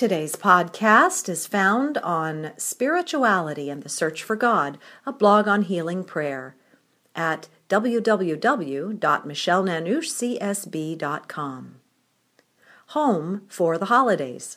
Today's podcast is found on Spirituality and the Search for God, a blog on healing prayer, at www.michellenanoushcsb.com. Home for the holidays.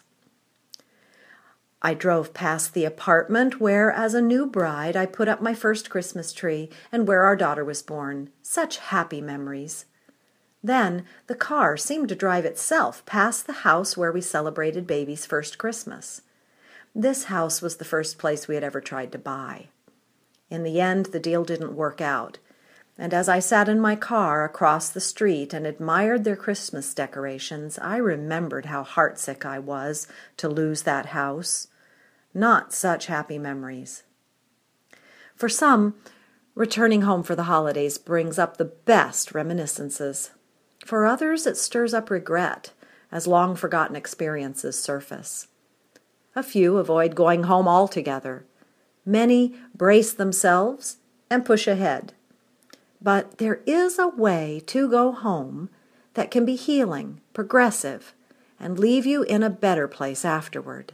I drove past the apartment where, as a new bride, I put up my first Christmas tree and where our daughter was born. Such happy memories. Then the car seemed to drive itself past the house where we celebrated baby's first Christmas. This house was the first place we had ever tried to buy. In the end, the deal didn't work out, and as I sat in my car across the street and admired their Christmas decorations, I remembered how heartsick I was to lose that house. Not such happy memories. For some, returning home for the holidays brings up the best reminiscences. For others, it stirs up regret as long-forgotten experiences surface. A few avoid going home altogether. Many brace themselves and push ahead. But there is a way to go home that can be healing, progressive, and leave you in a better place afterward.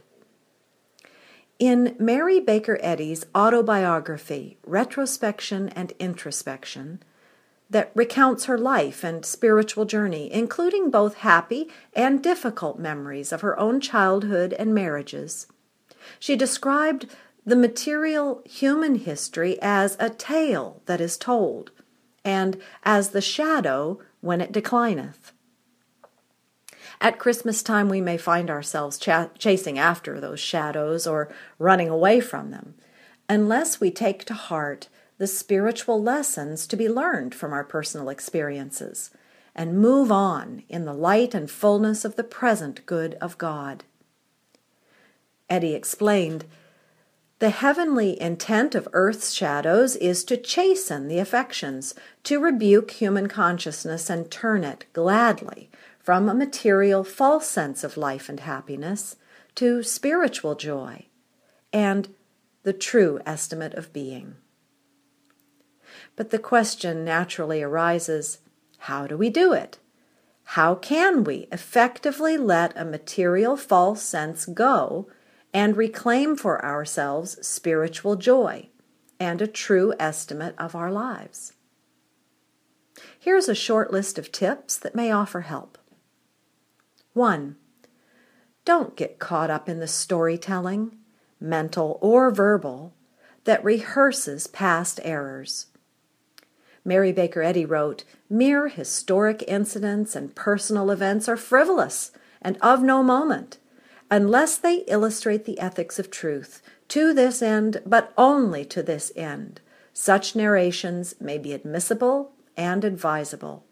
In Mary Baker Eddy's autobiography, Retrospection and Introspection, that recounts her life and spiritual journey, including both happy and difficult memories of her own childhood and marriages. She described the material human history as a tale that is told, and as the shadow when it declineth. At Christmas time, we may find ourselves chasing after those shadows or running away from them, unless we take to heart the spiritual lessons to be learned from our personal experiences, and move on in the light and fullness of the present good of God. Eddy explained, "The heavenly intent of earth's shadows is to chasten the affections, to rebuke human consciousness and turn it gladly from a material false sense of life and happiness to spiritual joy and the true estimate of being." But the question naturally arises, how do we do it? How can we effectively let a material false sense go and reclaim for ourselves spiritual joy and a true estimate of our lives? Here's a short list of tips that may offer help. 1. Don't get caught up in the storytelling, mental or verbal, that rehearses past errors. Mary Baker Eddy wrote, "Mere historic incidents and personal events are frivolous and of no moment, unless they illustrate the ethics of truth. To this end, but only to this end, such narrations may be admissible and advisable."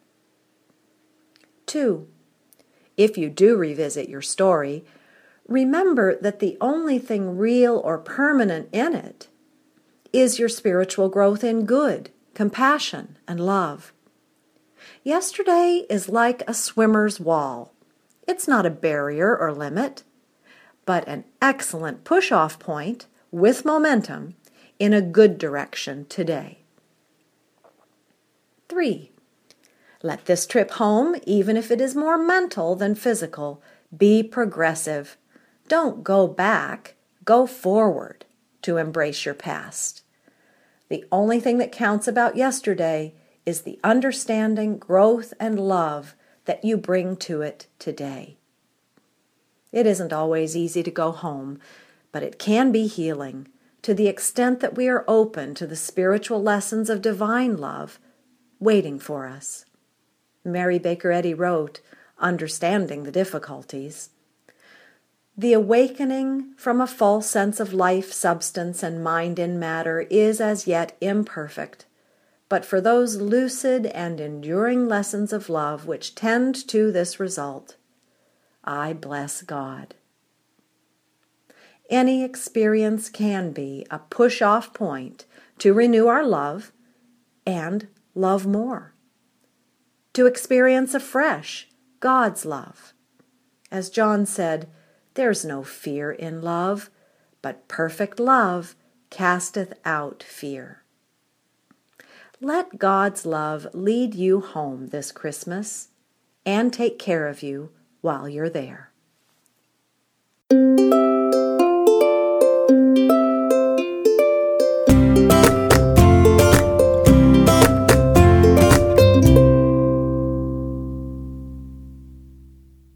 2. If you do revisit your story, remember that the only thing real or permanent in it is your spiritual growth in good, compassion, and love. Yesterday is like a swimmer's wall. It's not a barrier or limit, but an excellent push-off point with momentum in a good direction today. 3. Let this trip home, even if it is more mental than physical, be progressive. Don't go back, go forward to embrace your past. The only thing that counts about yesterday is the understanding, growth, and love that you bring to it today. It isn't always easy to go home, but it can be healing to the extent that we are open to the spiritual lessons of divine love waiting for us. Mary Baker Eddy wrote, understanding the difficulties, "The awakening from a false sense of life, substance, and mind in matter is as yet imperfect, but for those lucid and enduring lessons of love which tend to this result, I bless God." Any experience can be a push-off point to renew our love and love more, to experience afresh God's love. As John said, "There's no fear in love, but perfect love casteth out fear." Let God's love lead you home this Christmas and take care of you while you're there.